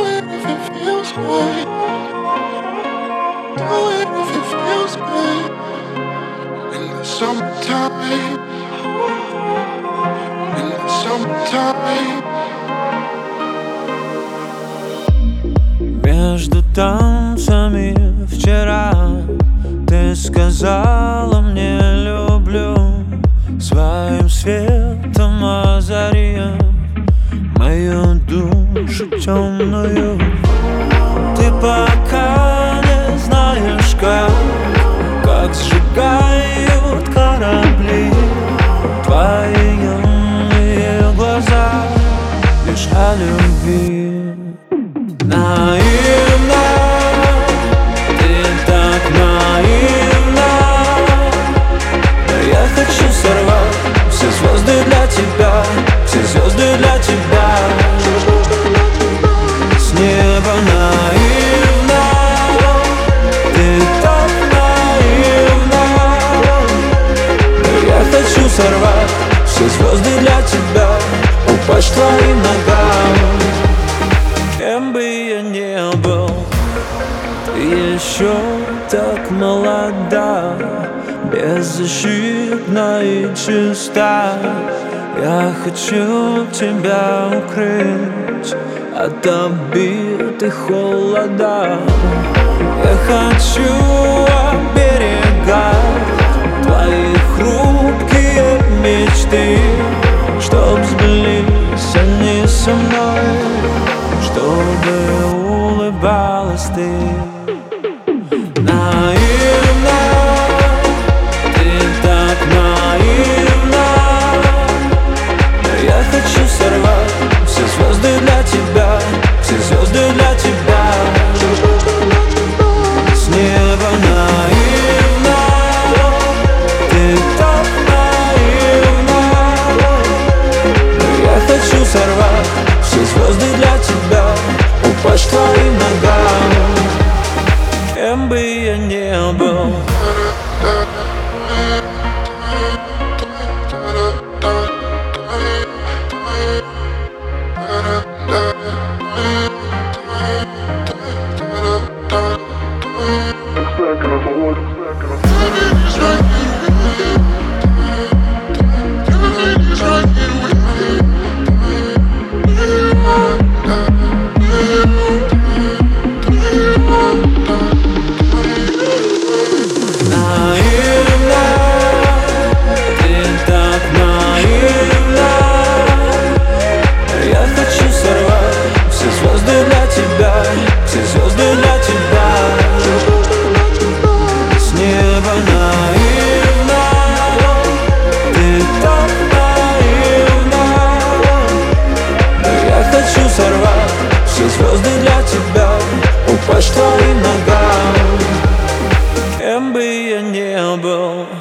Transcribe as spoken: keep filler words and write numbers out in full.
it if it feels good. Do it if it feels good. In the summertime. In the summertime. Между танцами вчера ты сказала мне люблю, своим светом озарив мою душу темную. Ты пока не знаешь, как, как сжигают корабли твои юные глаза лишь о любви. Наивна, ты так наивна, но я хочу сорвать все звезды для тебя, все звезды для тебя. С неба наивна, ты так наивна, но я хочу сорвать все звезды для тебя, упасть к твоим ногам. Кем бы я ни был, ты еще так молода, беззащитна и чиста. Я хочу тебя укрыть от обид и холода. Я хочу оберегать твои хрупкие мечты, чтоб сбылись они со мной, чтобы улыбалась ты. Наивна, ты так наивна, но я хочу сорвать все звезды для тебя, все звезды для тебя. С неба наивна, ты так наивна, но я хочу сорвать все звезды для тебя, упасть к твоим ногам. Кем бы я ни был. Все звезды для тебя, с неба наивна, ты так наивна, но я хочу сорвать все звезды для тебя, упасть к твоим ногам. Кем бы я ни был.